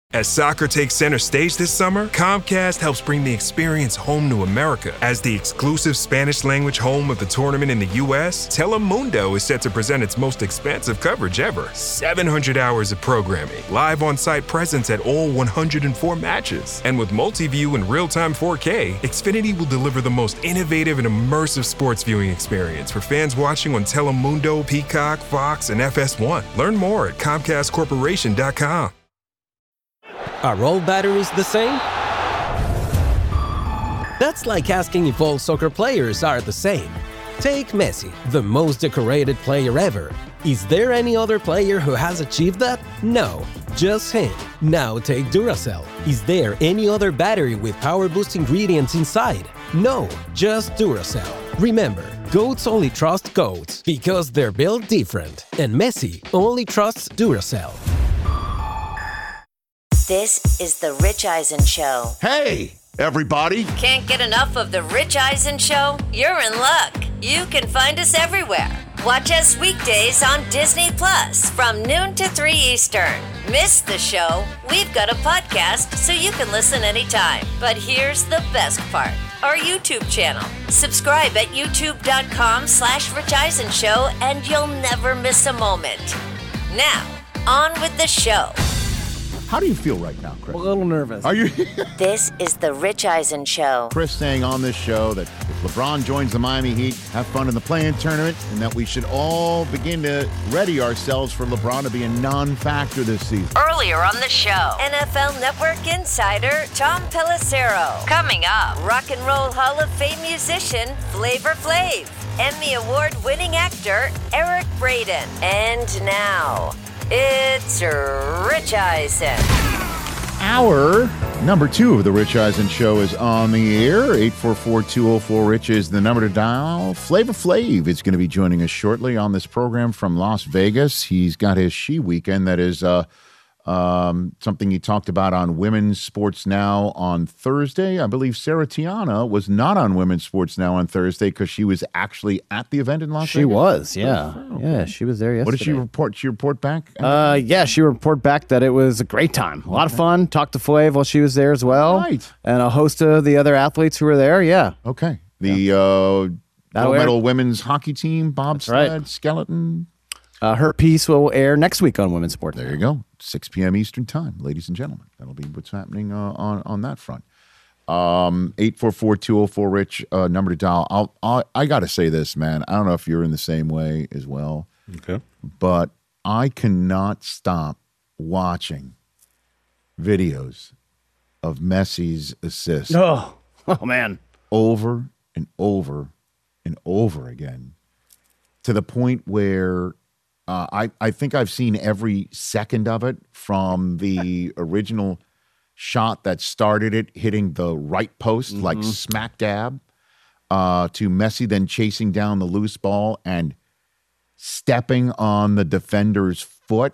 As soccer takes center stage this summer, Comcast helps bring the experience home to America. As the exclusive Spanish-language home of the tournament in the U.S., Telemundo is set to present its most expansive coverage ever. 700 hours of programming, live on-site presence at all 104 matches. And with multi-view and real-time 4K, Xfinity will deliver the most innovative and immersive sports viewing experience for fans watching on Telemundo, Peacock, Fox, and FS1. Learn more at ComcastCorporation.com. Are all batteries the same? That's like asking if all soccer players are the same. Take Messi, the most decorated player ever. Is there any other player who has achieved that? No, just him. Now take Duracell. Is there any other battery with power boost ingredients inside? No, just Duracell. Remember, goats only trust goats because they're built different. And Messi only trusts Duracell. This is The Rich Eisen Show. Hey, everybody. Can't get enough of The Rich Eisen Show? You're in luck. You can find us everywhere. Watch us weekdays on Disney Plus from noon to 3 Eastern. Miss the show? We've got a podcast so you can listen anytime. But here's the best part. Our YouTube channel. Subscribe at youtube.com/Rich Eisen Show and you'll never miss a moment. Now, on with the show. How do you feel right now, Chris? I'm a little nervous. Are you? This is The Rich Eisen Show. Chris saying on this show that if LeBron joins the Miami Heat, have fun in the play-in tournament, and that we should all begin to ready ourselves for LeBron to be a non-factor this season. Earlier on the show, NFL Network insider Tom Pelissero. Coming up, Rock and Roll Hall of Fame musician Flavor Flav. Emmy Award-winning actor Eric Braeden. And now, it's Rich Eisen. Hour number 2 of the Rich Eisen Show is on the air. 844-204-RICH is the number to dial. Flavor Flav is going to be joining us shortly on this program from Las Vegas. He's got his She Weekend. That is something he talked about on Women's Sports Now on Thursday. I believe Sarah Tiana was not on Women's Sports Now on Thursday because she was actually at the event in Las Vegas. She was, yeah. Yeah, she was there yesterday. What did she report? Did she report back? Yeah, she reported back that it was a great time. A lot of fun. Talked to Flav while she was there as well. Right. And a host of the other athletes who were there, yeah. Okay. The gold medal women's hockey team, bobsled, skeleton. Her piece will air next week on Women's Sports. There you go. 6 p.m. Eastern time, ladies and gentlemen. That'll be what's happening on that front. 844-204-RICH, number to dial. I got to say this, man. I don't know if you're in the same way as well. Okay. But I cannot stop watching videos of Messi's assists. Oh, man. Over and over and over again, to the point where I think I've seen every second of it, from the original shot that started it hitting the right post, like smack dab, to Messi then chasing down the loose ball and stepping on the defender's foot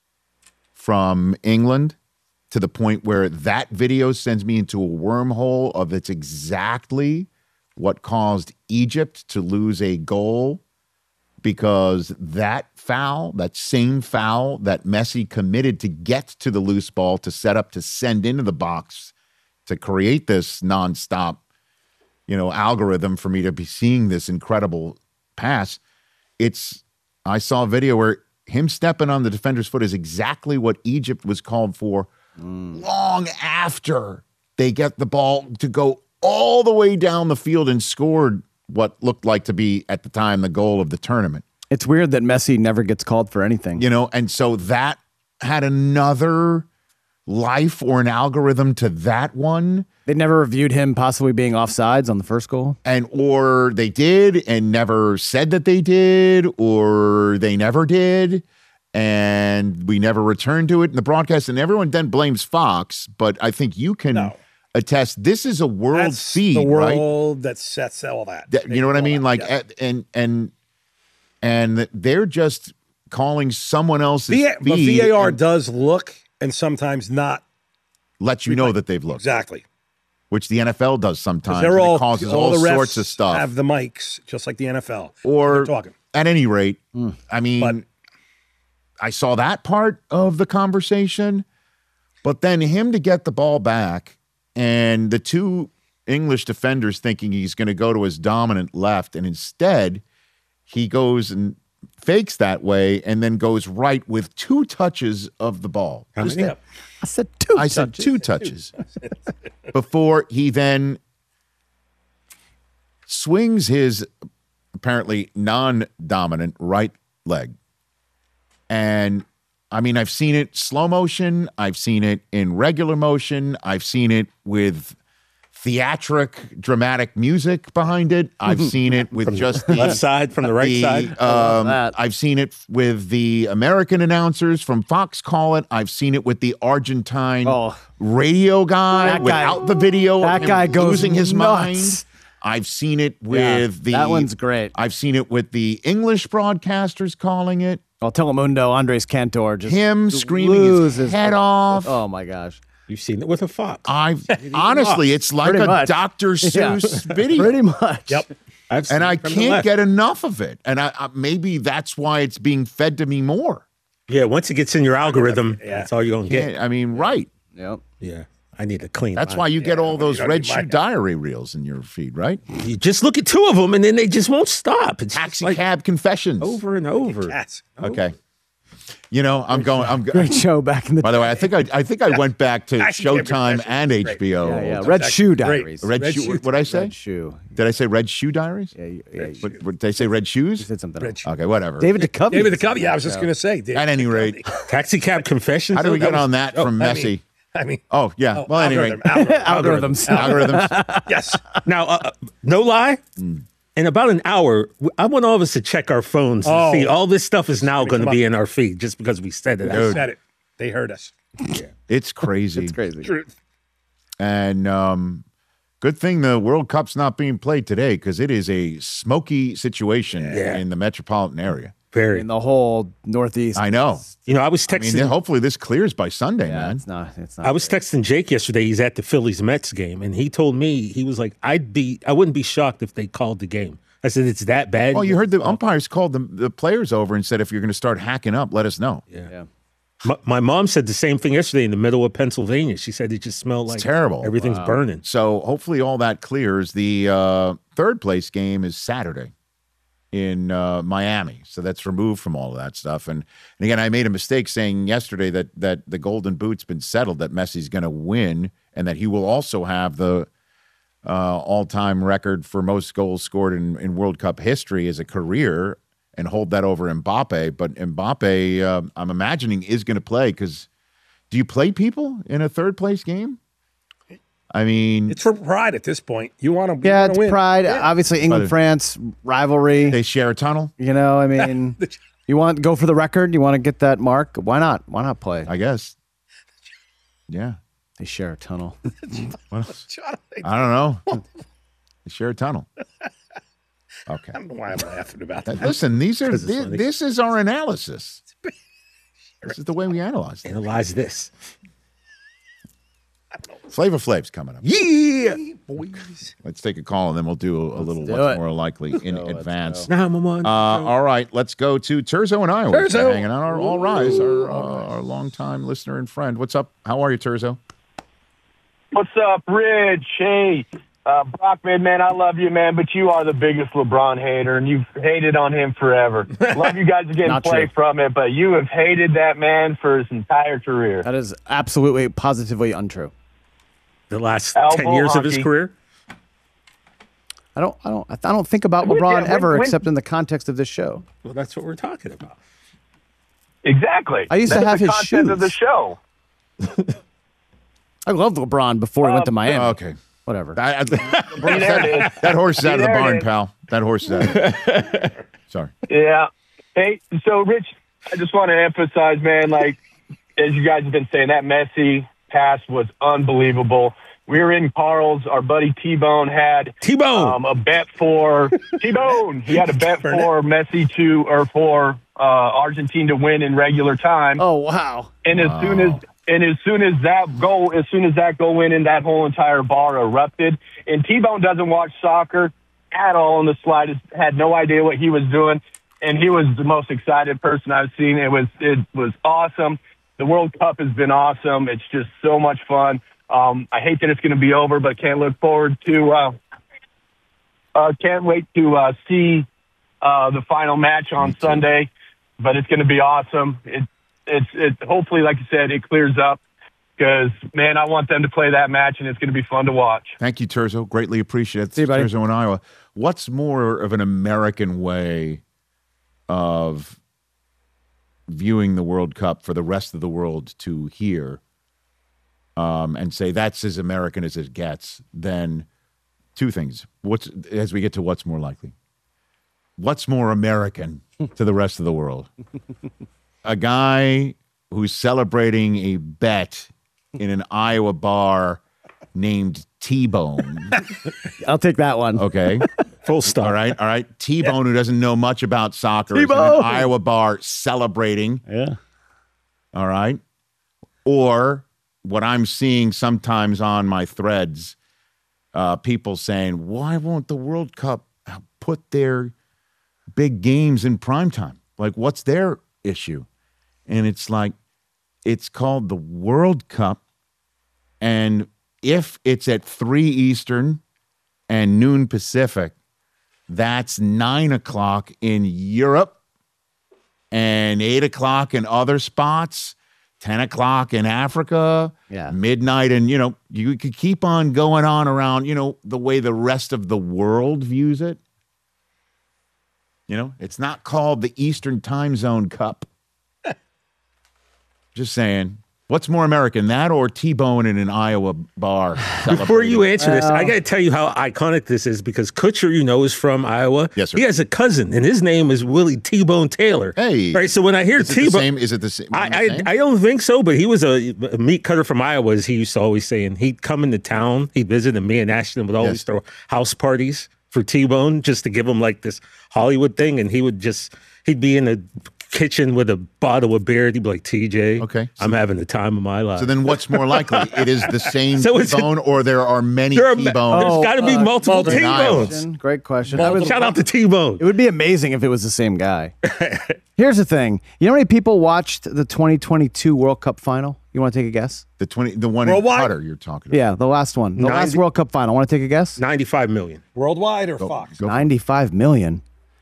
from England, to the point where that video sends me into a wormhole of it's exactly what caused Egypt to lose a goal, because that foul, that same foul that Messi committed to get to the loose ball to set up to send into the box to create this nonstop, algorithm for me to be seeing this incredible pass. I saw a video where him stepping on the defender's foot is exactly what Egypt was called for long after they get the ball to go all the way down the field and scored what looked like to be, at the time, the goal of the tournament. It's weird that Messi never gets called for anything. And so that had another life or an algorithm to that one. They never reviewed him possibly being offsides on the first goal. Or they did and never said that they did, or they never did, and we never returned to it in the broadcast, and everyone then blames Fox, but I think you can... No. Attest, this is a world feed, the right? world that sets all that. You know what I mean? Like, yeah. and they're just calling someone else's feed. But VAR does look and sometimes not let you know that they've looked. Exactly. Which the NFL does sometimes. They're all, it causes all all the refs sorts of stuff. Have the mics just like the NFL. Or talking. At any rate, I mean, I saw that part of the conversation. But then him to get the ball back and the two English defenders thinking he's going to go to his dominant left, and instead he goes and fakes that way and then goes right with 2 touches of the ball. How many? I said two. I said 2 touches before he then swings his apparently non-dominant right leg. And I mean, I've seen it slow motion. I've seen it in regular motion. I've seen it with theatric, dramatic music behind it. I've seen it with just the left side from the right side. I've seen it with the American announcers from Fox call it. I've seen it with the Argentine radio guy without the video. That of him guy goes losing his mind. nuts. I've seen it with that one's great. I've seen it with the English broadcasters calling it. Well, Telemundo, Andres Cantor, just Him screaming his head off. Oh my gosh! You've seen it with a fox. Honestly, it's like Pretty a much. Dr. Seuss video. Pretty much. Yep. I've seen And it I from the can't left. get enough of it. And I maybe that's why it's being fed to me more. Yeah, once it gets in your algorithm, that's all you're going to get. Yeah, I mean, right. Yep. Yeah. I need to clean That's mine. why you get all those don't Red need Shoe mine. Diary reels in your feed, right? You just look at 2 of them and then they just won't stop. It's just Taxi like cab confessions. over and over. Yes. Okay. You know, I'm Great show back in the By the way, I think I went back to Taxi cab Showtime confessions and is great. HBO. yeah. Red Shoe Diaries. Red Shoe. What I say? Red Shoe. Did I say Red Shoe Diaries? Yeah. What, did I say Red You Shoes? said something. else. Okay, whatever. David Duchovny. David Duchovny. Yeah, I was just going to say. At any rate, Taxi cab confessions. how do we though? get on that from Messi? I mean, Oh yeah. Well, anyway, Algorithms. algorithms. yes. Now, no lie. Mm. In about an hour, I want all of us to check our phones and see all this stuff is now going to come be in our feed just because we said it. I said it. They heard us. It's crazy. It's crazy. Truth. And good thing the World Cup's not being played today because it is a smoky situation in the metropolitan area. Very. In the whole Northeast. I know. You know, I was I mean, texting. hopefully this clears by Sunday, Yeah, man. it's not. It's not. I was texting Jake yesterday. He's at the Phillies Mets game, and he told me he was like, I wouldn't be shocked if they called the game. I said, it's that bad. Well, you heard the umpires called the players over and said, if you're going to start hacking up, let us know. Yeah. My mom said the same thing yesterday in the middle of Pennsylvania. She said it just smelled like terrible. Everything's burning. So hopefully all that clears. The third place game is Saturday in Miami. So that's removed from all of that stuff. And again, I made a mistake saying yesterday that the Golden Boot's been settled, that Messi's going to win, and that he will also have the all-time record for most goals scored in World Cup history as a career and hold that over Mbappe. But Mbappe, I'm imagining, is going to play because do you play people in a third-place game? I mean, It's for pride at this point. You want to Yeah, it's win. pride. Obviously, England, France rivalry. they share a tunnel, You know, I mean, you want to go for the record? You want to get that mark? Why not? Why not play? I guess. Yeah. They share a tunnel. What else? I don't know. They share a tunnel. Okay. I don't know why I'm laughing about that. Listen, these are 'Cause it's funny. this is our analysis. This is the way we analyze it. Analyze this. Flavor Flav's coming up. Yeah. Let's take a call and then we'll do a little do what's it. more likely in advance. Now, Mama. All right, let's go to Terzo and Iowa. Terzo. Hanging out. All rise, our longtime listener and friend. What's up? How are you, Terzo? What's up, Rich? Hey, Brockman, man, I love you, man, but you are the biggest LeBron hater, and you've hated on him forever. Love you guys are getting Not play true. from it, but you have hated that man for his entire career. That is absolutely, positively untrue. The last Elbow 10 years of his hockey. career. I don't think about When- LeBron yeah, when- ever when- except in the context of this show. Well, that's what we're talking about. Exactly. I used to That's have the his content of shoes. the show. I loved LeBron before he went to Miami. Okay. Whatever. That horse is out of the There it barn, is. pal. That horse is out. Sorry. Yeah. Hey, so, Rich, I just want to emphasize, man, like, as you guys have been saying, that Messi pass was unbelievable. We were in Carl's. Our buddy T-Bone had T-Bone. a bet for T-Bone. He had a bet for Messi for Argentina to win in regular time. Oh, wow. And as soon as that goal went in, that whole entire bar erupted. And T-Bone doesn't watch soccer at all in the slightest. Had no idea what he was doing, and he was the most excited person I've seen. It was awesome. the World Cup has been awesome. It's just so much fun. I hate that it's going to be over, but can't look forward to. Can't wait to see the final match on Sunday. But it's going to be awesome. It hopefully, like you said, it clears up. Because, man, I want them to play that match, and it's going to be fun to watch. Thank you, Terzo. Greatly appreciate it. See you, buddy. Terzo in Iowa. What's more of an American way of viewing the World Cup for the rest of the world to hear and say that's as American as it gets than two things. As we get to what's more likely. What's more American to the rest of the world? A guy who's celebrating a bet in an Iowa bar named T-Bone. I'll take that one. Okay. Full stop. All right. T-Bone, who doesn't know much about soccer, is in T-Bone. an Iowa bar celebrating. Yeah. All right. Or what I'm seeing sometimes on my threads, people saying, why won't the World Cup put their big games in primetime? Like, what's their issue? And it's like, it's called the World Cup. And if it's at 3 Eastern and noon Pacific, that's 9 o'clock in Europe and 8 o'clock in other spots, 10 o'clock in Africa, midnight. And, you could keep on going on around, the way the rest of the world views it. It's not called the Eastern Time Zone Cup. Just saying. What's more American, that or T-Bone in an Iowa bar? Before you answer this, I got to tell you how iconic this is because Kutcher, is from Iowa. Yes, sir. He has a cousin, and his name is Willie T-Bone Taylor. Hey. Right, so when I hear T-Bone... Is it the same? I don't think so, but he was a meat cutter from Iowa, as he used to always say, and he'd come into town, he'd visit, and me and Ashton would always throw house parties for T-Bone just to give him like this Hollywood thing, and he'd be in the kitchen with a bottle of beer. He'd be like, TJ, okay, I'm having the time of my life. So then what's more likely? It is the same So T-Bone or there are many T-Bones? There's got to be multiple T-Bones. Great question. Shout out to T-Bone. It would be amazing if it was the same guy. Here's the thing. You know how many people watched the 2022 World Cup final? You want to take a guess? The one in Qatar you're talking about. Yeah, the last one. The last World Cup final. Want to take a guess? 95 million. Worldwide or Fox? 95 million.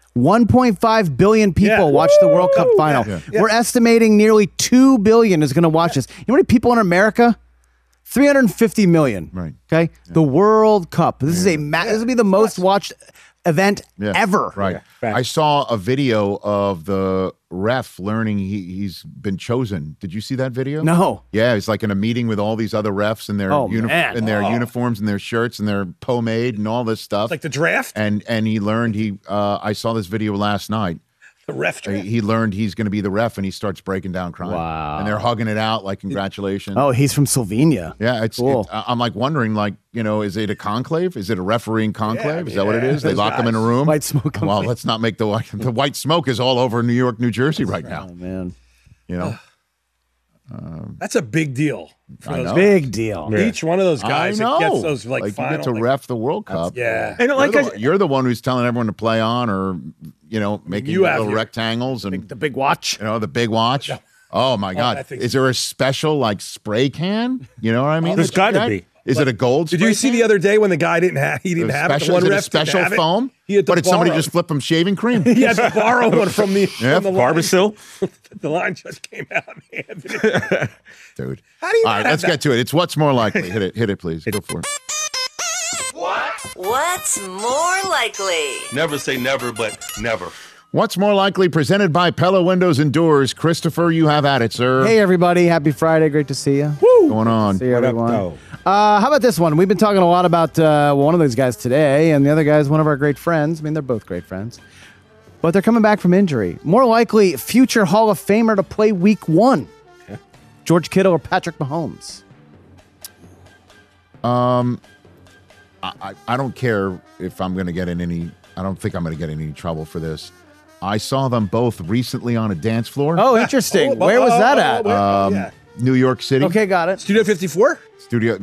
1.5 billion people watched the World Cup final. Yeah. We're estimating nearly 2 billion is going to watch this. You know how many people in America? 350 million. Right. Okay. Yeah. The World Cup. This is this will be the most watched event ever. Right. I saw a video of the ref learning he's been chosen. Did you see that video? No. Yeah, it's like in a meeting with all these other refs in their uniforms and their shirts and their pomade and all this stuff. It's like the draft? And he learned I saw this video last night. The ref draft. He learned he's going to be the ref, and he starts breaking down crying. Wow. And they're hugging it out like, congratulations. Oh, he's from Slovenia. Yeah, cool. I'm like wondering, is it a conclave? Is it a refereeing conclave? Is that what it is? They lock him in a room? White smoke. Well, let's not make the white smoke is all over New York, New Jersey right now. Oh, man. That's a big deal. I know. Big deal. Yeah. Each one of those guys that gets those final. You get to ref the World Cup. Yeah. And you're the one who's telling everyone to play on or, making little rectangles. And the big watch. The big watch. Oh, my God. Is there a special, spray can? You know what I mean? There's got to be. Is it a gold spray Did you see can? the other day when the guy didn't have it? The one ref special didn't have foam? He had to did somebody just flip him shaving cream? He had to borrow one from the Barbasol. The line just came out and handed it. Dude. How do you All right, let's get to it. It's what's more likely. Hit it, please. Go for it. What's more likely? Never say never, but never. What's more likely? Presented by Pella Windows and Doors. Christopher, you have at it, sir. Hey, everybody. Happy Friday. Great to see you. What's going on? See you, everyone. How about this one? We've been talking a lot about one of those guys today, and the other guy is one of our great friends. I mean, they're both great friends. But they're coming back from injury. More likely, future Hall of Famer to play Week 1. Okay. George Kittle or Patrick Mahomes? I don't care if I'm going to get in any... I don't think I'm going to get in any trouble for this. I saw them both recently on a dance floor. Oh, interesting. Where was that at? New York City. Okay, got it. Studio 54? Studio.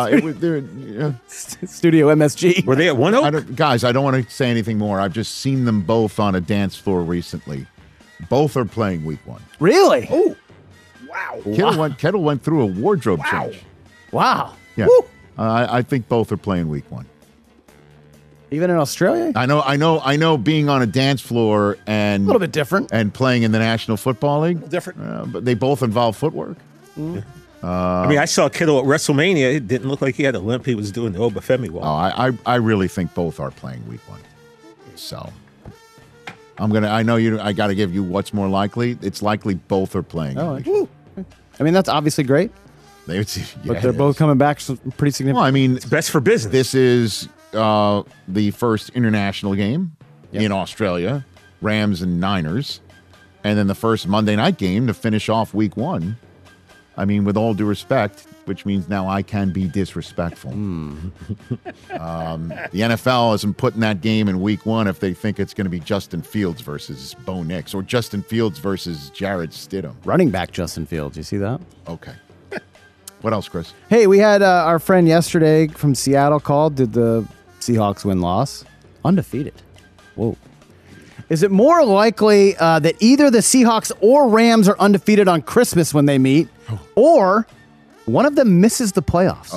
Studio MSG. Were they at One Oak? Guys, I don't want to say anything more. I've just seen them both on a dance floor recently. Both are playing Week 1. Really? Oh, Kettle went through a wardrobe change. Wow. Yeah. I think both are playing week 1. Even in Australia? I know. Being on a dance floor and a little bit different, and playing in the National Football League, different. But they both involve footwork. I mean, I saw Kittle at WrestleMania. It didn't look like he had a limp. He was doing the Obafemi walk. I really think both are playing week 1. So I know you. I got to give you what's more likely. It's likely both are playing. I mean, that's obviously great. But they're both coming back pretty significant. Well, I mean, it's best for business. This is the first international game in Australia, Rams and Niners, and then the first Monday night game to finish off week 1. I mean, with all due respect, which means now I can be disrespectful. The NFL isn't putting that game in week 1 if they think it's going to be Justin Fields versus Bo Nix or Justin Fields versus Jared Stidham. Running back Justin Fields. You see that? Okay. What else, Chris? Hey, we had our friend yesterday from Seattle called. Did the Seahawks win-loss? Undefeated. Whoa. Is it more likely that either the Seahawks or Rams are undefeated on Christmas when they meet, or one of them misses the playoffs?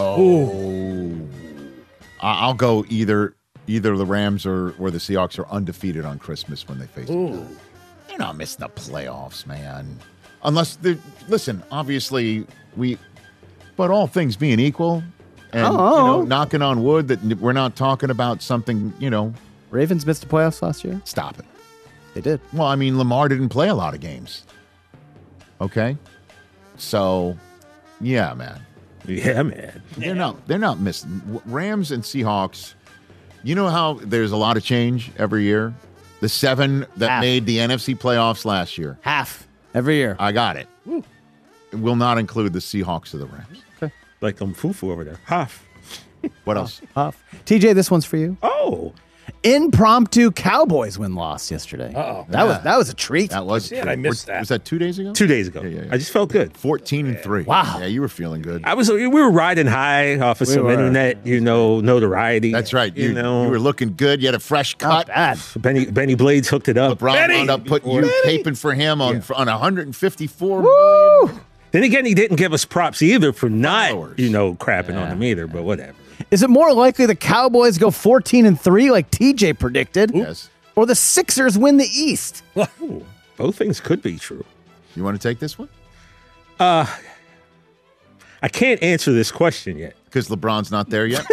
I'll go either the Rams or the Seahawks are undefeated on Christmas when they face each other. They're not missing the playoffs, man. Unless, listen, obviously, but all things being equal, and knocking on wood that we're not talking about something, Ravens missed the playoffs last year? Stop it. They did. Well, I mean, Lamar didn't play a lot of games. Okay? So, yeah, man. Yeah, man. They're not missing. Rams and Seahawks, you know how there's a lot of change every year? The 7 that made the NFC playoffs last year. Half every year. I got it. It will not include the Seahawks or the Rams. Okay. Like Fufu over there. Half. What else? Half. TJ, this one's for you. Oh. Impromptu Cowboys win-loss yesterday. That was a treat. That was. I missed that. Was that 2 days ago? 2 days ago. Yeah. I just felt good. 14-3. Wow. Yeah, you were feeling good. We were riding high off of some internet, notoriety. That's right. You were looking good. You had a fresh cut. Not bad. Benny Blades hooked it up. LeBron wound up putting you taping for him on 154 Woo! million. Then again, he didn't give us props either for not, crapping on him either, but whatever. Is it more likely the Cowboys go 14-3 like TJ predicted? Yes. Or the Sixers win the East? Ooh, both things could be true. You want to take this one? I can't answer this question yet. Because LeBron's not there yet?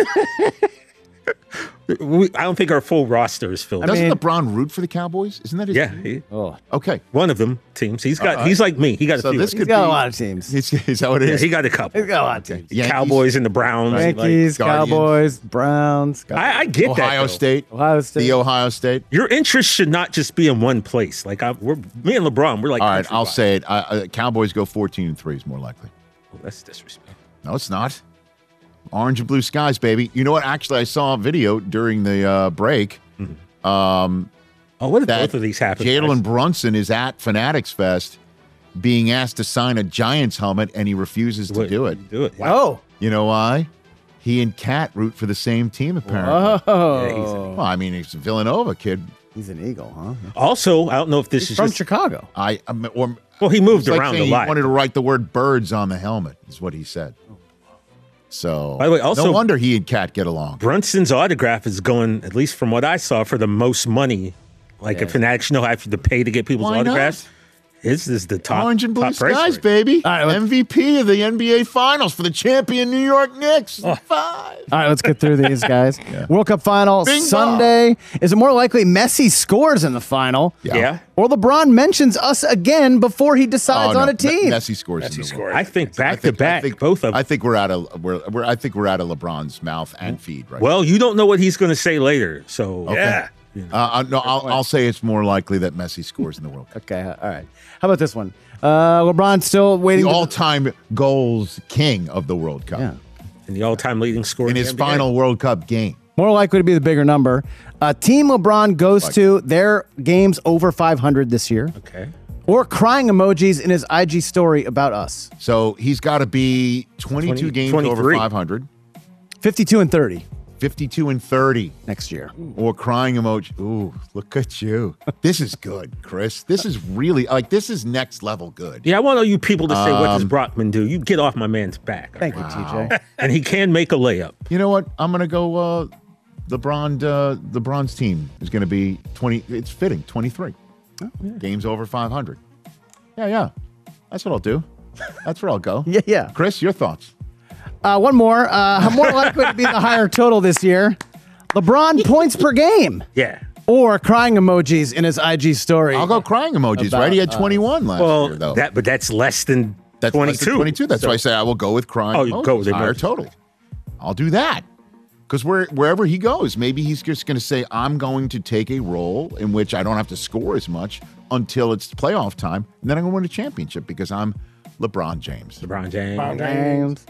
I don't think our full roster is filled. Doesn't LeBron root for the Cowboys? Isn't that his team? Okay. One of them teams. He's like me. He got a few. He's got a lot of teams. Is that what it is? He got a couple. He's got a lot of teams. Yankees, Cowboys and the Browns. Yankees, Cowboys, Browns. I get Ohio that. State. The Ohio State. Your interest should not just be in one place. Like me and LeBron, we're like. All right, I'll say it. Cowboys go 14-3 is more likely. Oh, that's disrespectful. No, it's not. Orange and blue skies, baby. You know what? Actually, I saw a video during the break. What if both of these happen? Jalen Brunson is at Fanatics Fest being asked to sign a Giants helmet, and he refuses to do it. Wow. You know why? He and Kat root for the same team, apparently. Oh. Well, I mean, he's a Villanova kid. He's an Eagle, huh? Also, I don't know if this is from just Chicago. Well, he moved around a lot. He wanted to write the word birds on the helmet, is what he said. So, by the way, also, no wonder he and Kat get along. Brunson's autograph is going, at least from what I saw, for the most money. Like if Fanatics know have to pay to get people's autographs. His is the top. Orange and blue skies, rate. baby. All right, MVP of the NBA Finals for the champion New York Knicks. 5. All right, let's get through these guys. World Cup final Sunday. Is it more likely Messi scores in the final? Yeah. Or LeBron mentions us again before he decides on a team? Messi scores. I think back to back, both of them. I think we're out of LeBron's mouth and feed right now. You don't know what he's going to say later, so yeah. No, I'll say it's more likely that Messi scores in the World Cup. Okay, all right. How about this one? LeBron still waiting. The all-time goals king of the World Cup. Yeah. And the all-time leading scorer in his final World Cup game. More likely to be the bigger number. Team LeBron goes to their games over 500 this year. Okay. Or crying emojis in his IG story about us. So he's got to be 22 games 23. Over 500. 52 and 30. 52-30 next year. Or crying emoji. Ooh, look at you. This is good, Chris. This is really this is next level good. Yeah, I want all you people to say, what does Brockman do? You get off my man's back. Thank you, TJ. And he can make a layup. You know what? I'm gonna go. The bronze team is gonna be 20. It's fitting 23. Oh, yeah. Games over 500. Yeah. That's what I'll do. That's where I'll go. Yeah. Chris, your thoughts? One more. More likely to be the higher total this year. LeBron points per game. Yeah. Or crying emojis in his IG story. I'll go crying emojis, right? He had 21 last year, though. But that's less than 22. Less than 22. That's why I say I will go with crying emojis. You go with higher total. I'll do that. Because wherever he goes, maybe he's just going to say, I'm going to take a role in which I don't have to score as much until it's playoff time, and then I'm going to win a championship because I'm LeBron James. LeBron James.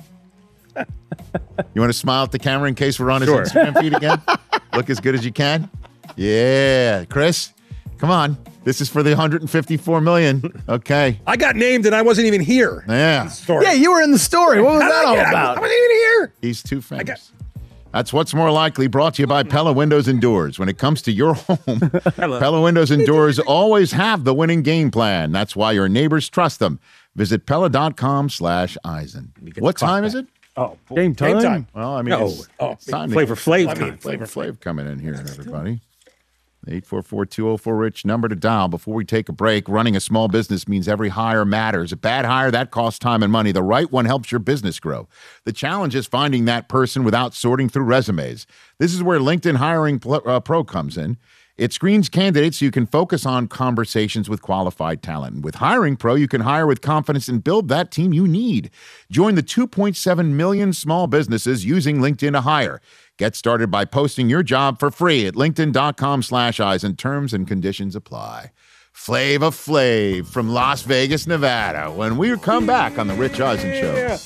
You want to smile at the camera in case we're on his Instagram feed again? Look as good as you can? Yeah. Chris, come on. This is for the $154 million. Okay. I got named and I wasn't even here. Yeah. Yeah, you were in the story. What was that all about? I wasn't even here. He's too famous. That's What's More Likely, brought to you by Pella Windows and Doors. When it comes to your home, Pella Windows and Doors always have the winning game plan. That's why your neighbors trust them. Visit Pella.com/Eisen. What time is it? Oh, game time. Well, I mean, it's time Flavor Flav. Flavor Flav coming in here, everybody. 844-204-RICH, number to dial before we take a break. Running a small business means every hire matters. A bad hire, that costs time and money. The right one helps your business grow. The challenge is finding that person without sorting through resumes. This is where LinkedIn Hiring Pro comes in. It screens candidates so you can focus on conversations with qualified talent. And with Hiring Pro, you can hire with confidence and build that team you need. Join the 2.7 million small businesses using LinkedIn to hire. Get started by posting your job for free at linkedin.com/Eisen. Terms and conditions apply. Flavor Flav from Las Vegas, Nevada, when we come back on The Rich Eisen Show.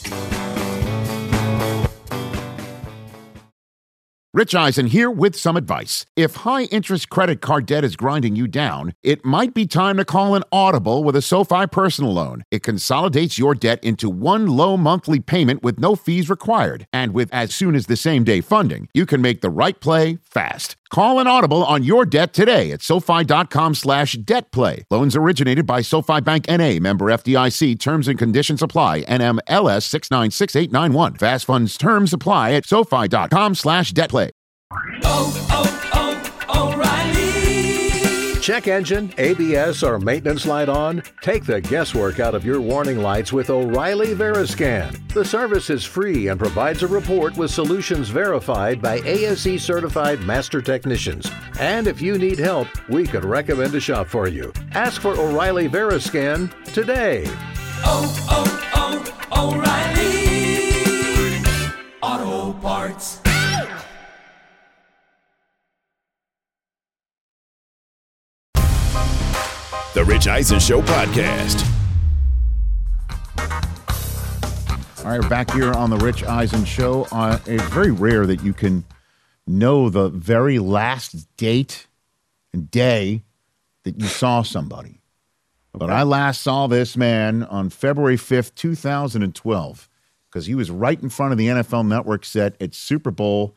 Rich Eisen here with some advice. If high-interest credit card debt is grinding you down, it might be time to call an audible with a SoFi personal loan. It consolidates your debt into one low monthly payment with no fees required. And with as soon as the same-day funding, you can make the right play fast. Call an audible on your debt today at SoFi.com/debtplay. Loans originated by SoFi Bank N.A., member FDIC. Terms and conditions apply. NMLS 696891. Fast funds terms apply at SoFi.com/debtplay. O'Reilly. Check engine, ABS, or maintenance light on? Take the guesswork out of your warning lights with O'Reilly Veriscan. The service is free and provides a report with solutions verified by ASE certified master technicians. And if you need help, we could recommend a shop for you. Ask for O'Reilly Veriscan today. O'Reilly Auto Parts. The Rich Eisen Show podcast. All right, we're back here on the Rich Eisen Show. It's very rare that you can know the very last date and day that you saw somebody. Okay. But I last saw this man on February 5th, 2012, because he was right in front of the NFL Network set at Super Bowl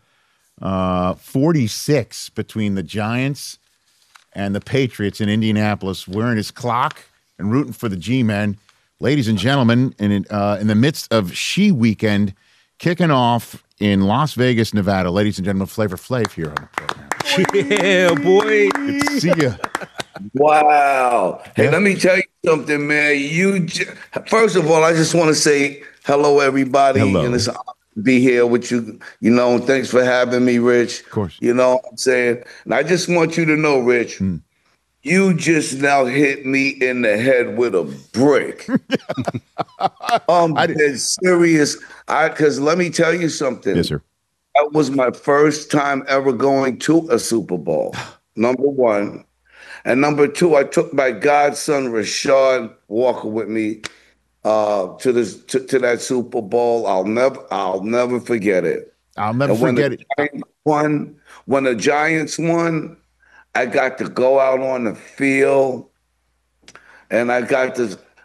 46 between the Giants and the Patriots in Indianapolis, wearing his clock and rooting for the G-Men. Ladies and gentlemen, in the midst of She Weekend kicking off in Las Vegas, Nevada, ladies and gentlemen, Flavor Flav here on the program. Yeah, boy. Good to see you. Wow. Hey, let me tell you something, man. First of all, I just want to say hello, everybody. Hello. And it's an honor to be here with you. You know, thanks for having me, Rich. Of course. You know what I'm saying? And I just want you to know, Rich, you just now hit me in the head with a brick. I'm dead serious. Because let me tell you something. Yes, sir. That was my first time ever going to a Super Bowl, number one. And number two, I took my godson, Rashad Walker, with me to that Super Bowl. I'll never forget it. I'll never forget it. When the Giants won, I got to go out on the field, and I got to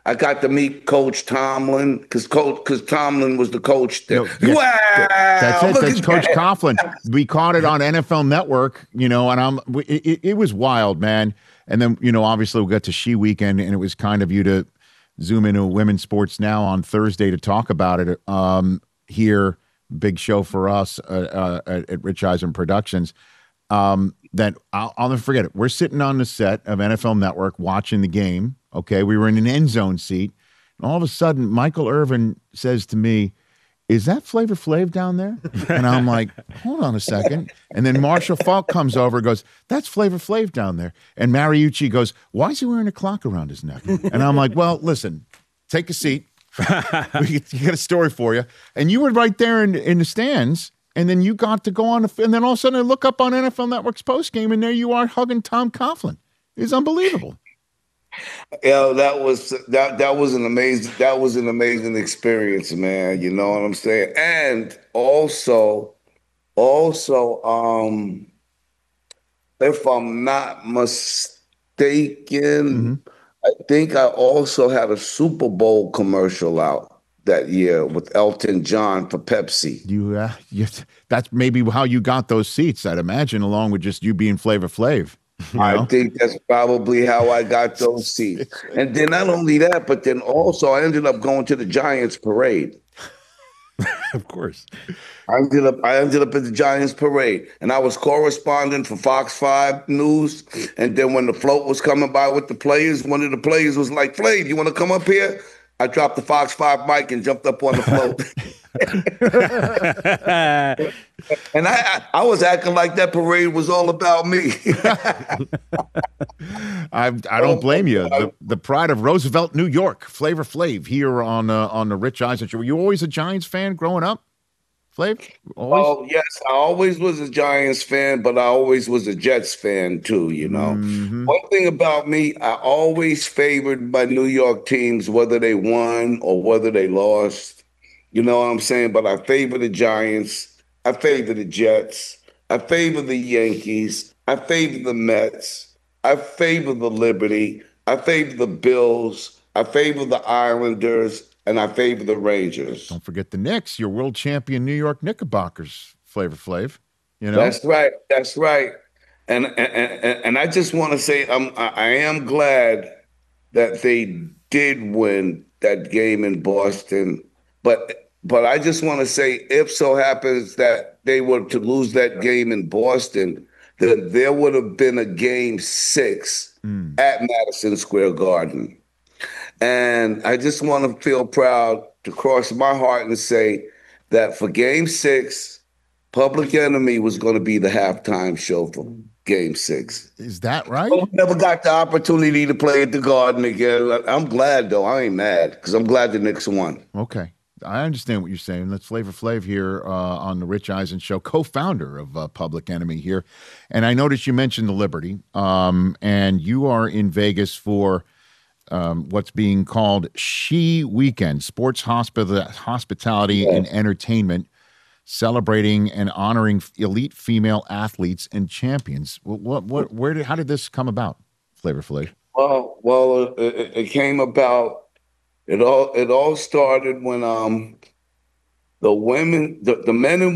I got to meet Coach Tomlin because Tomlin was the coach there. Wow, that's it. That's Coach Coughlin. We caught it on NFL Network, and it was wild, man. And then, obviously we got to She Weekend, and it was kind of you to zoom into Women's Sports Now on Thursday to talk about it here. Big show for us at Rich Eisen Productions. That I'll never forget it. We're sitting on the set of NFL Network watching the game. Okay, we were in an end zone seat, and all of a sudden, Michael Irvin says to me, "Is that Flavor Flav down there?" And I'm like, "Hold on a second." And then Marshall Falk comes over and goes, "That's Flavor Flav down there." And Mariucci goes, "Why is he wearing a clock around his neck?" And I'm like, "Well, listen, take a seat. We got a story for you." And you were right there in the stands. And then you got to go on, and then all of a sudden I look up on NFL Network's postgame, and there you are hugging Tom Coughlin. It's unbelievable. Yeah, that was an amazing experience, man. You know what I'm saying? And also, if I'm not mistaken, I think I also had a Super Bowl commercial out that year with Elton John for Pepsi. That's maybe how you got those seats, I'd imagine, along with just you being Flavor Flav. I think that's probably how I got those seats. And then not only that, but then also I ended up going to the Giants parade. Of course. I ended up at the Giants parade, and I was correspondent for Fox 5 News. And then when the float was coming by with the players, one of the players was like, "Flav, you want to come up here?" I dropped the Fox 5 mic and jumped up on the float. And I was acting like that parade was all about me. I don't blame you. The pride of Roosevelt, New York, Flavor Flav here on the Rich Eisen Show. Were you always a Giants fan growing up, Flav? Always? Oh, yes. I always was a Giants fan, but I always was a Jets fan too, One thing about me, I always favored my New York teams, whether they won or whether they lost. You know what I'm saying? But I favor the Giants. I favor the Jets. I favor the Yankees. I favor the Mets. I favor the Liberty. I favor the Bills. I favor the Islanders. And I favor the Rangers. Don't forget the Knicks, your world champion New York Knickerbockers, Flavor Flav. That's right. That's right. And I just want to say I am glad that they did win that game in Boston. But I just want to say, if so happens that they were to lose that game in Boston, then there would have been a game 6 at Madison Square Garden. And I just want to feel proud to cross my heart and say that for game 6, Public Enemy was going to be the halftime show for game 6. Is that right? We never got the opportunity to play at the Garden again. I'm glad, though. I ain't mad because I'm glad the Knicks won. Okay. I understand what you're saying. That's Flavor Flav here on the Rich Eisen Show, co-founder of Public Enemy here. And I noticed you mentioned the Liberty, and you are in Vegas for what's being called She Weekend, sports hospitality and entertainment, celebrating and honoring elite female athletes and champions. How did this come about, Flavor Flav? Well, it came about. It all started when the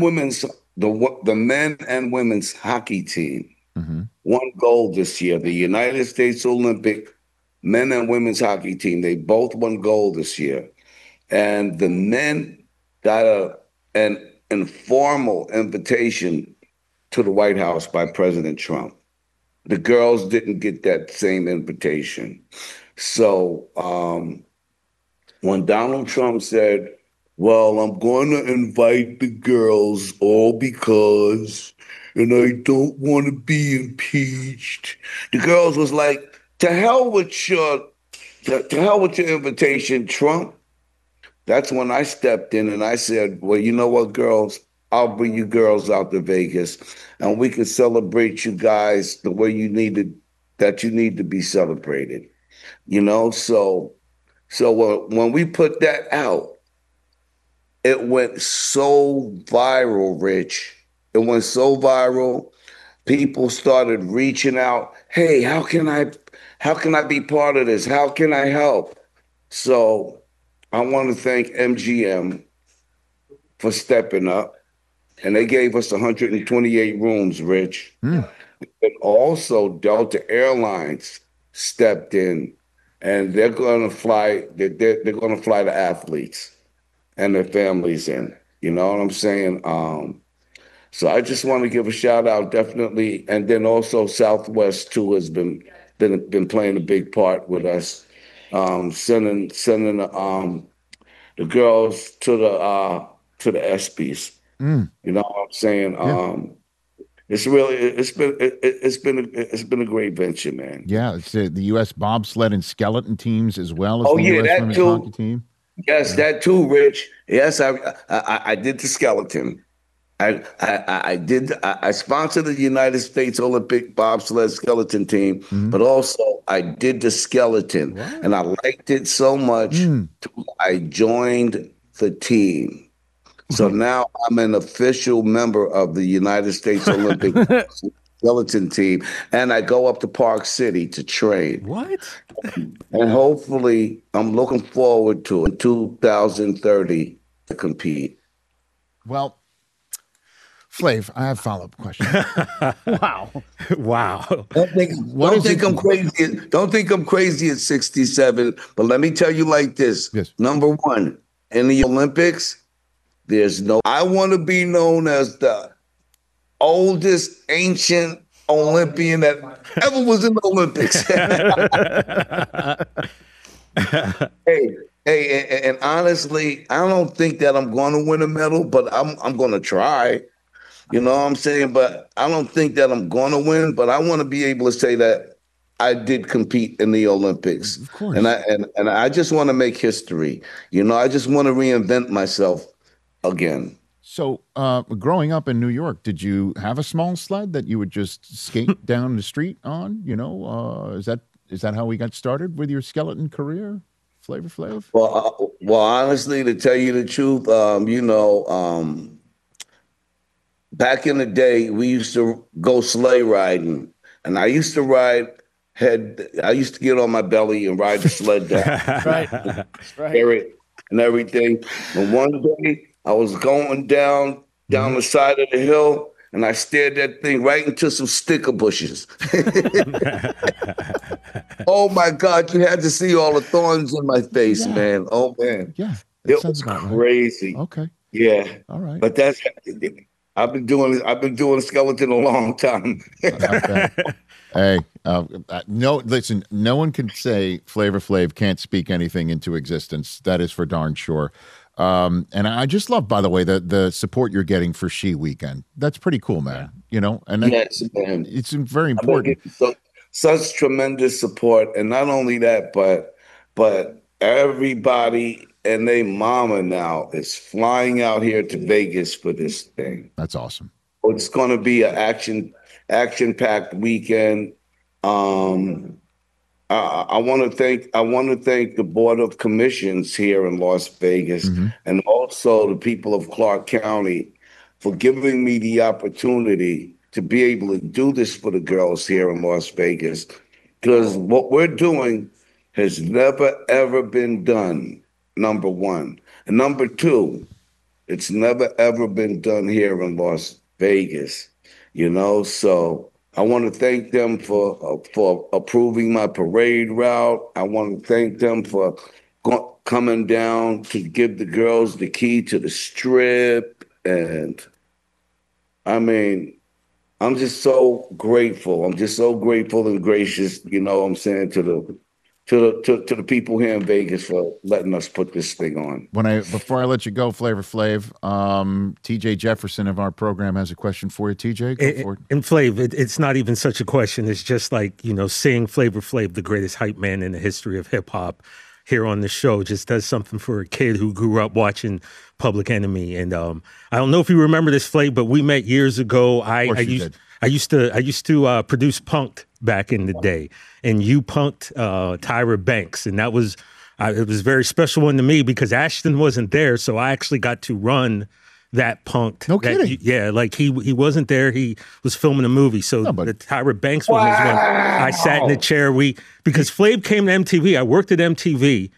men and women's hockey team won gold this year. The United States Olympic men and women's hockey team, they both won gold this year. And the men got an informal invitation to the White House by President Trump. The girls didn't get that same invitation. So when Donald Trump said, "Well, I'm going to invite the girls all because, and I don't want to be impeached," the girls was like, to hell with your invitation, Trump. That's when I stepped in and I said, "Well, you know what, girls? I'll bring you girls out to Vegas, and we can celebrate you guys the way you need to be celebrated." So when we put that out, it went so viral, Rich. It went so viral. People started reaching out. "Hey, how can I be part of this? How can I help?" So I want to thank MGM for stepping up. And they gave us 128 rooms, Rich. And also Delta Airlines stepped in, and they're going to fly. They're going to fly the athletes and their families in. You know what I'm saying? So I just want to give a shout out, definitely, and then also Southwest too has been playing a big part with us, sending the girls to the ESPYs. You know what I'm saying? It's been a great venture, man. Yeah, it's the U.S. bobsled and skeleton teams as well as the U.S. that women's too. hockey team. Yes, that too, Rich. Yes, I did the skeleton. I sponsored the United States Olympic bobsled skeleton team, but also I did the skeleton, and I liked it so much. I joined the team. So now I'm an official member of the United States Olympic skeleton team, and I go up to Park City to train. What? And hopefully, I'm looking forward to in 2030 to compete. Well, Flav, I have a follow-up question. Wow. Don't think I'm crazy. Don't think I'm crazy at 67. But let me tell you like this. Yes. Number one, in the Olympics, I want to be known as the oldest ancient Olympian that ever was in the Olympics. Hey, and honestly, I don't think that I'm going to win a medal, but I'm going to try. You know what I'm saying? But I don't think that I'm going to win, but I want to be able to say that I did compete in the Olympics. Of course. And I just want to make history. You know, I just want to reinvent myself again. So, growing up in New York, did you have a small sled that you would just skate down the street on? You know, is that how we got started with your skeleton career, Flavor Flav? Well, honestly, to tell you the truth, back in the day, we used to go sleigh riding, and I used to I used to get on my belly and ride the sled down, Right. and everything. And one day, I was going down the side of the hill, and I stared that thing right into some sticker bushes. Oh my God, you had to see all the thorns in my face, man. Oh man. Yeah. It was crazy. Right. Okay. Yeah. All right. But I've been doing a skeleton a long time. Hey, listen, no one can say Flavor Flav can't speak anything into existence. That is for darn sure. And I just love, by the way, the support you're getting for She Weekend. That's pretty cool, man. You know, and yes, man. It's very important. Such tremendous support, and not only that, but everybody and they mama now is flying out here to Vegas for this thing. That's awesome. It's going to be an action-packed weekend. I want to thank the Board of Commissions here in Las Vegas, and also the people of Clark County for giving me the opportunity to be able to do this for the girls here in Las Vegas, because what we're doing has never ever been done. Number one, and number two, it's never ever been done here in Las Vegas. You know, so I want to thank them for approving my parade route. I want to thank them for coming down to give the girls the key to the Strip. And I mean, I'm just so grateful. I'm just so grateful and gracious, you know what I'm saying, to the people here in Vegas for letting us put this thing on. Before I let you go, Flavor Flav, TJ Jefferson of our program has a question for you. TJ, go for it. And Flav, it's not even such a question. It's just like, you know, seeing Flavor Flav, the greatest hype man in the history of hip hop, here on the show just does something for a kid who grew up watching Public Enemy. And I don't know if you remember this, Flav, but we met years ago. I used to produce Punk'd back in the day, and you punked Tyra Banks, and that was it was a very special one to me because Ashton wasn't there, so I actually got to run that Punk'd. No kidding. Like he wasn't there. He was filming a movie, so the Tyra Banks one was when I sat in the chair. Because Flav came to MTV. I worked at MTV. Yeah.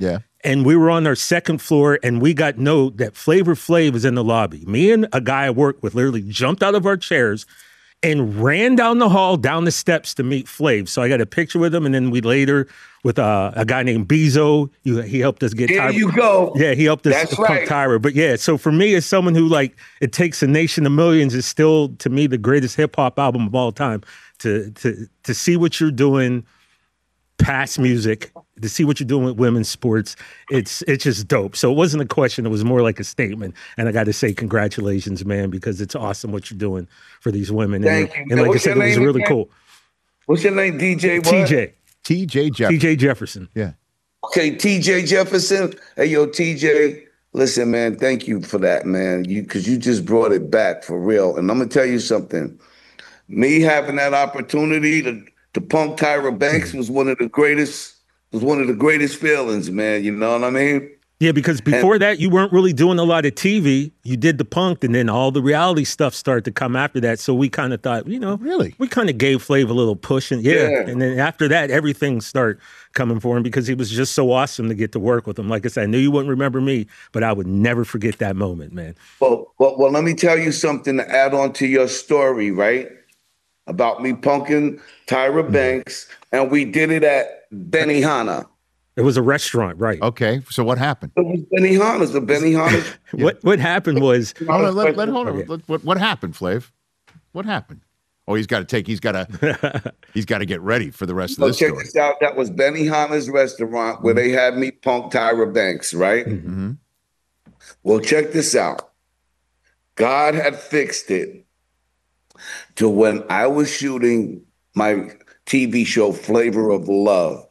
And we were on our second floor, and we got note that Flavor Flav was in the lobby. Me and a guy I worked with literally jumped out of our chairs and ran down the hall, down the steps to meet Flav. So I got a picture with him, and then we later with a guy named Bezo. He helped us get There Tyra. you go. Yeah, he helped us That's punk right. Tyra. But yeah, so for me, as someone who like It Takes a Nation of Millions is still to me the greatest hip hop album of all time. To see what you're doing past music, to see what you're doing with women's sports, it's just dope. So it wasn't a question; it was more like a statement. And I got to say, congratulations, man, because it's awesome what you're doing for these women. Thank you. And like I What's said, your it was name really again? cool. What's your name, DJ? What? TJ Jefferson. TJ Jefferson. Yeah. Okay, TJ Jefferson. Hey, yo, TJ. Listen, man, thank you for that, man. Because you just brought it back for real. And I'm gonna tell you something. Me having that opportunity to punk Tyra Banks was one of the greatest feelings, man. You know what I mean? Yeah, because before that, you weren't really doing a lot of TV. You did the punk, and then all the reality stuff started to come after that. So we kind of thought, really, we kind of gave Flav a little push, and and then after that, everything started coming for him because he was just so awesome to get to work with him. Like I said, I knew you wouldn't remember me, but I would never forget that moment, man. Well, let me tell you something to add on to your story, right? About me punking Tyra Banks, and we did it at Benihana. It was a restaurant, right? Okay, so what happened? It was Benihana's. The Benihana's. What happened was hold on. What happened, Flav? What happened? Oh, he's got to get ready for the rest of this check story. this out. That was Benihana's restaurant where they had me punk Tyra Banks, right? Mm-hmm. Well, check this out. God had fixed it to when I was shooting my TV show Flavor of Love.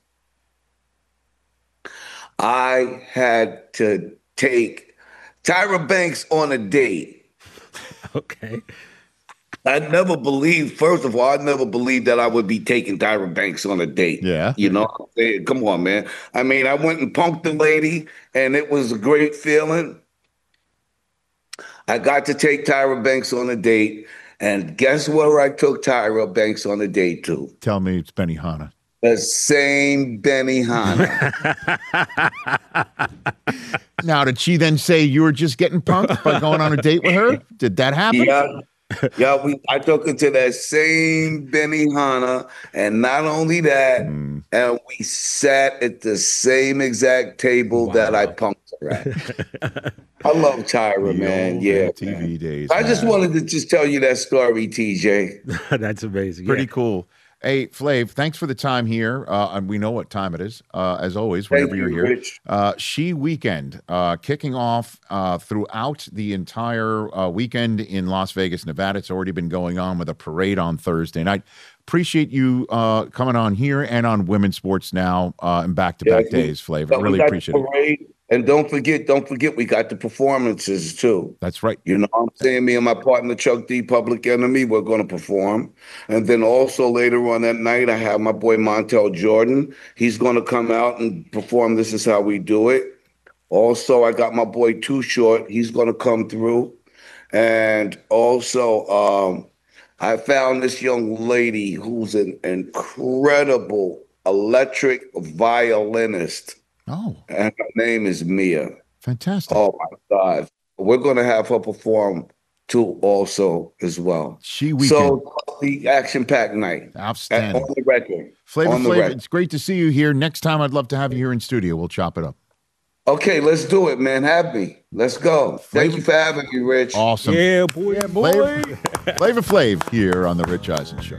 I had to take Tyra Banks on a date. Okay. I never believed that I would be taking Tyra Banks on a date. Yeah. You know what I'm saying? Come on, man. I mean, I went and punked the lady, and it was a great feeling. I got to take Tyra Banks on a date, and guess where I took Tyra Banks on a date to? Tell me it's Benihana. The same Benihana. Now, did she then say you were just getting punked by going on a date with her? Did that happen? Yeah. I took her to that same Benihana, and not only that, and we sat at the same exact table that I punked her at. I love Tyra, man. Yeah, TV days. I just wanted to just tell you that story, TJ. That's amazing. Pretty cool. Hey, Flav, thanks for the time here. And we know what time it is, as always, whenever you're here. Rich. She Weekend, kicking off throughout the entire weekend in Las Vegas, Nevada. It's already been going on with a parade on Thursday night. Appreciate you coming on here and on Women's Sports Now and back-to-back days, Flav. I really appreciate it. And don't forget, we got the performances too. That's right. You know what I'm saying? Me and my partner, Chuck D, Public Enemy, we're going to perform. And then also later on that night, I have my boy Montel Jordan. He's going to come out and perform This Is How We Do It. Also, I got my boy Too Short. He's going to come through. And also, I found this young lady who's an incredible electric violinist. Oh. And her name is Mia. Fantastic. Oh, my God. We're going to have her perform, too, also, as well. She Weekend. So, the action-packed night. Outstanding. On the record. Flavor, it's great to see you here. Next time, I'd love to have you here in studio. We'll chop it up. Okay, let's do it, man. Have me. Let's go. Thank you for having me, Rich. Awesome. Yeah, boy. Yeah, boy. Flavor Flav here on The Rich Eisen Show.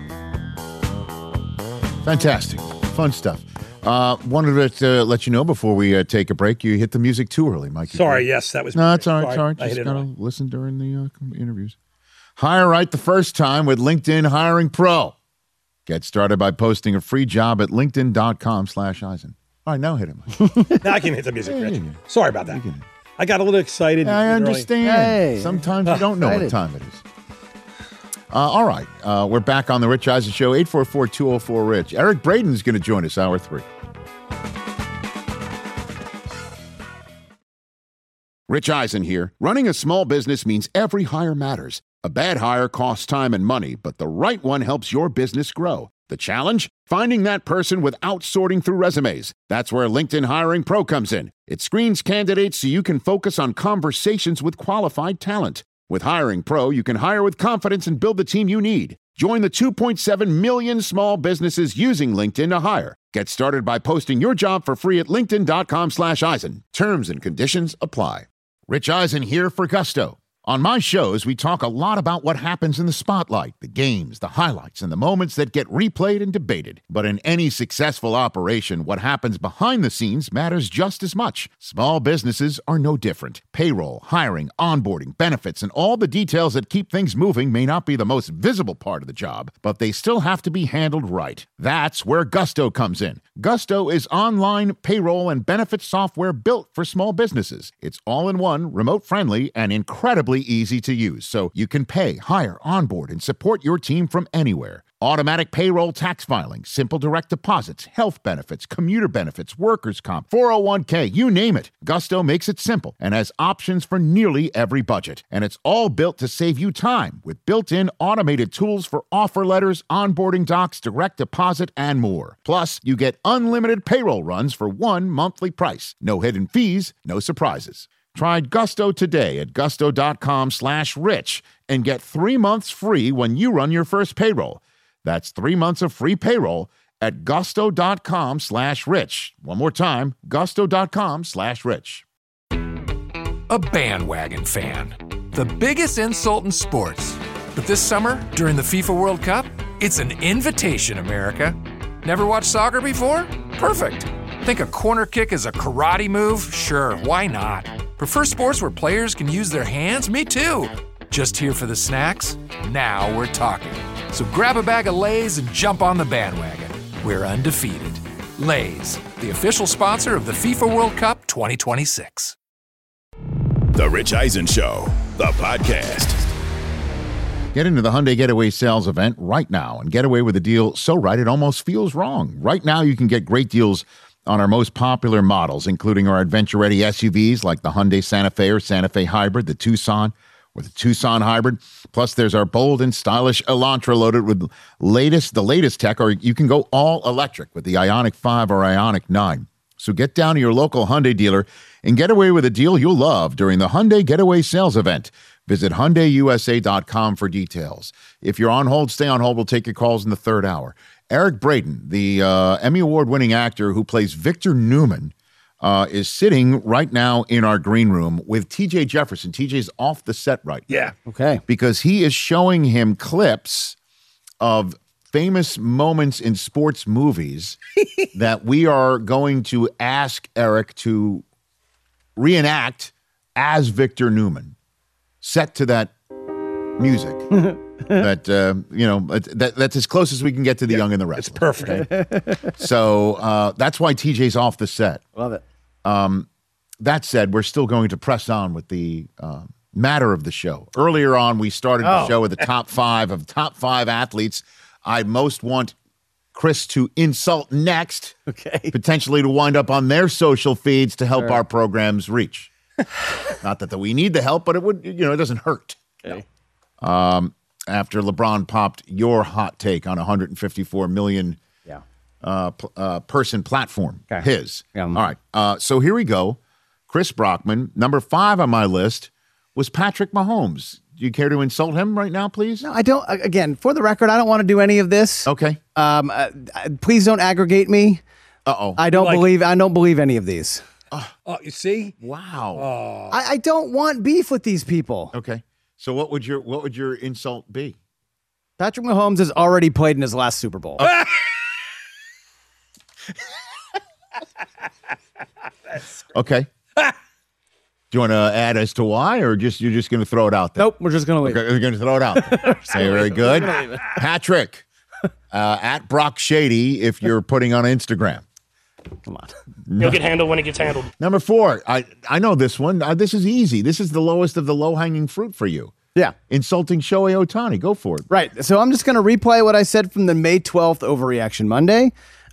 Fantastic. Fun stuff. Wanted to let you know before we take a break, you hit the music too early, Mike. Sorry, yes, that was. No, it's all right. Sorry. Just got to listen during the interviews. Hire right the first time with LinkedIn Hiring Pro. Get started by posting a free job at linkedin.com/Eisen. All right, now hit it. Now I can hit the music, Rich. Sorry about that. I got a little excited. I understand. Hey. Sometimes you don't know what time it is. All right. We're back on The Rich Eisen Show, 844-204-RICH. Eric Braden's going to join us, hour 3. Rich Eisen here. Running a small business means every hire matters. A bad hire costs time and money, but the right one helps your business grow. The challenge? Finding that person without sorting through resumes. That's where LinkedIn Hiring Pro comes in. It screens candidates so you can focus on conversations with qualified talent. With Hiring Pro, you can hire with confidence and build the team you need. Join the 2.7 million small businesses using LinkedIn to hire. Get started by posting your job for free at linkedin.com/Eisen. Terms and conditions apply. Rich Eisen here for Gusto. On my shows, we talk a lot about what happens in the spotlight, the games, the highlights, and the moments that get replayed and debated. But in any successful operation, what happens behind the scenes matters just as much. Small businesses are no different. Payroll, hiring, onboarding, benefits, and all the details that keep things moving may not be the most visible part of the job, but they still have to be handled right. That's where Gusto comes in. Gusto is online payroll and benefits software built for small businesses. It's all-in-one, remote-friendly, and incredibly easy to use, so you can pay, hire, onboard, and support your team from anywhere. Automatic payroll tax filing, simple direct deposits, health benefits, commuter benefits, workers' comp, 401k, you name it. Gusto makes it simple and has options for nearly every budget. And it's all built to save you time with built-in automated tools for offer letters, onboarding docs, direct deposit, and more. Plus, you get unlimited payroll runs for one monthly price. No hidden fees, no surprises. Try Gusto today at gusto.com/rich and get 3 months free when you run your first payroll. That's 3 months of free payroll at gusto.com/rich. One more time, gusto.com/rich. A bandwagon fan. The biggest insult in sports. But this summer, during the FIFA World Cup, it's an invitation, America. Never watched soccer before? Perfect. Think a corner kick is a karate move? Sure, why not? Prefer sports where players can use their hands? Me too. Just here for the snacks? Now we're talking. So grab a bag of Lay's and jump on the bandwagon. We're undefeated. Lay's, the official sponsor of the FIFA World Cup 2026. The Rich Eisen Show, the podcast. Get into the Hyundai Getaway Sales event right now and get away with a deal so right it almost feels wrong. Right now, you can get great deals on our most popular models, including our adventure-ready SUVs like the Hyundai Santa Fe or Santa Fe Hybrid, the Tucson or the Tucson Hybrid. Plus, there's our bold and stylish Elantra loaded with the latest tech, or you can go all electric with the Ioniq 5 or Ioniq 9. So get down to your local Hyundai dealer and get away with a deal you'll love during the Hyundai Getaway Sales event. Visit HyundaiUSA.com for details. If you're on hold, stay on hold. We'll take your calls in the third hour. Eric Braeden, the Emmy Award-winning actor who plays Victor Newman, is sitting right now in our green room with TJ Jefferson. TJ's off the set right now. Yeah. Okay. Because he is showing him clips of famous moments in sports movies that we are going to ask Eric to reenact as Victor Newman, set to that music. That that's as close as we can get to the Young and the Restless. It's perfect. Okay? So that's why TJ's off the set. Love it. That said, we're still going to press on with the matter of the show. Earlier on, we started the show with the top five athletes I most want Chris to insult next. Okay. Potentially to wind up on their social feeds to help our programs reach. Not that we need the help, but it would, it doesn't hurt. Okay. After LeBron popped your hot take on 154 million person platform. Okay. His. Yeah. All right. So here we go. Chris Brockman, number 5 on my list was Patrick Mahomes. Do you care to insult him right now, please? No, I don't. Again, for the record, I don't want to do any of this. Okay. Please don't aggregate me. Uh-oh. I don't believe any of these. You see? Wow. I don't want beef with these people. Okay. So what would your insult be? Patrick Mahomes has already played in his last Super Bowl. Okay. Do you want to add as to why, or you're just going to throw it out there? Nope, we're just going to leave it. We're going to throw it out there. Okay, very good. Patrick, at Brock Shady, if you're putting on Instagram. Come on. You'll get handled when it gets handled. Number 4, I know this one. This is easy. This is the lowest of the low-hanging fruit for you. Yeah. Insulting Shohei Ohtani. Go for it. Right. So I'm just going to replay what I said from the May 12th Overreaction Monday.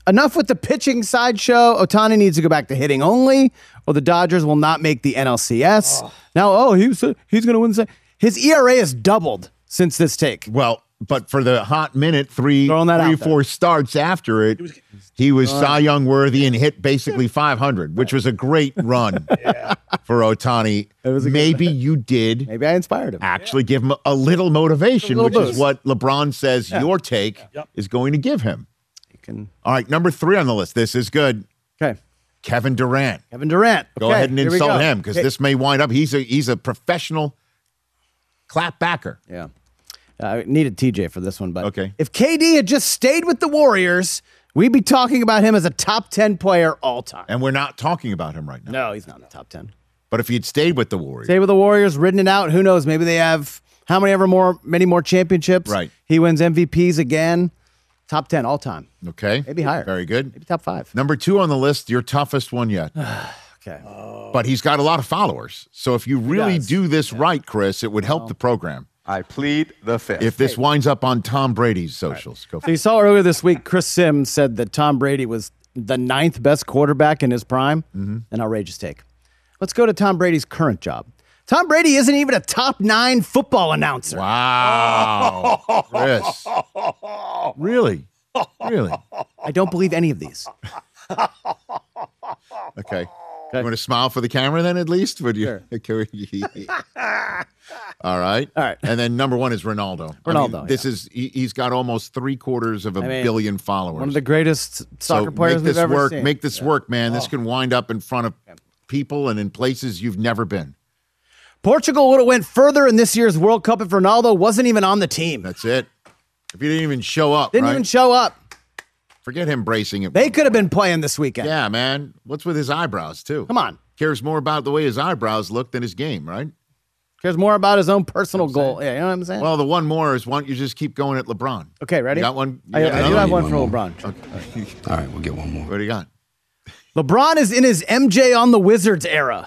Enough with the pitching sideshow. Ohtani needs to go back to hitting only, or the Dodgers will not make the NLCS. Now, he's going to win. His ERA has doubled since this take. Well, but for the hot minute, three, 4 starts after it, he was Cy Young worthy and hit basically 500, which was a great run for Ohtani. Maybe you did. Maybe I inspired him. Actually give him a little motivation, which is what LeBron says your take is going to give him. All right, number 3 on the list. This is good. Okay. Kevin Durant. Go ahead and insult him because this may wind up. He's a professional clapbacker. Yeah. I needed TJ for this one, but if KD had just stayed with the Warriors, we'd be talking about him as a top 10 player all time. And we're not talking about him right now. No, he's not in the top 10. But if he'd stayed with the Warriors. Stayed with the Warriors, ridden it out, who knows? Maybe they have many more championships. Right. He wins MVPs again. Top 10 all time. Okay. Maybe higher. Very good. Maybe top 5. Number 2 on the list, your toughest one yet. Okay. But he's got a lot of followers. So if you really do this right, Chris, it would help the program. I plead the fifth. If this winds up on Tom Brady's socials. Go So you saw earlier this week, Chris Sims said that Tom Brady was the 9th best quarterback in his prime. An outrageous take. Let's go to Tom Brady's current job. Tom Brady isn't even a top 9 football announcer. Wow. Chris. Really? Really? I don't believe any of these. Okay. You want to smile for the camera then at least? Would you? Sure. All right. And then number 1 is Ronaldo. Ronaldo. He's got almost 3/4 of a billion followers. One of the greatest soccer players we've ever seen. Make this work, man. This can wind up in front of people and in places you've never been. Portugal would have went further in this year's World Cup if Ronaldo wasn't even on the team. That's it. If he didn't even show up. Didn't even show up. Forget him bracing it. They could have been playing this weekend. Yeah, man. What's with his eyebrows, too? Come on. Cares more about the way his eyebrows look than his game, right? Cares more about his own personal goal. Yeah, you know what I'm saying? Well, the one more is you just keep going at LeBron. Okay, ready? You got one? I do have one for LeBron. Okay. All right, we'll get one more. What do you got? LeBron is in his MJ on the Wizards era.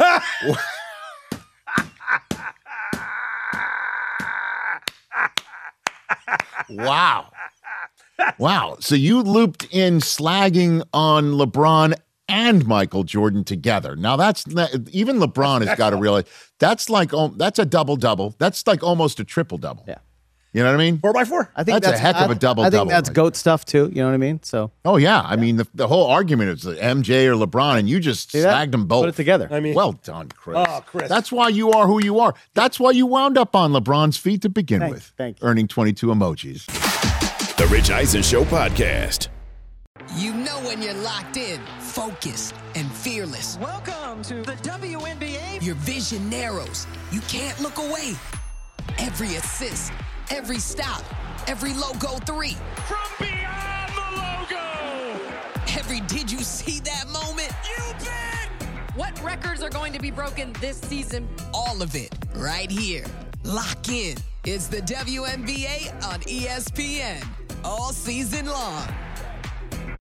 Wow. Wow. So you looped in slagging on LeBron and Michael Jordan together. Now even LeBron has got to realize that's a double-double. That's like almost a triple-double. Yeah. You know what I mean? 4x4. I think that's a heck of a double-double. I think that's GOAT stuff too. You know what I mean? So. Oh yeah. I mean the whole argument is MJ or LeBron, and you just slagged them both. Put it together. I mean, well done, Chris. Oh, Chris. That's why you are who you are. That's why you wound up on LeBron's feet to begin with. Thank you. Earning 22 emojis. The Rich Eisen Show podcast. You know when you're locked in, focused, and fearless. Welcome to the WNBA. Your vision narrows. You can't look away. Every assist, every stop, every logo 3. From beyond the logo. Every did you see that moment? You bet. What records are going to be broken this season? All of it right here. Lock in. It's the WNBA on ESPN all season long.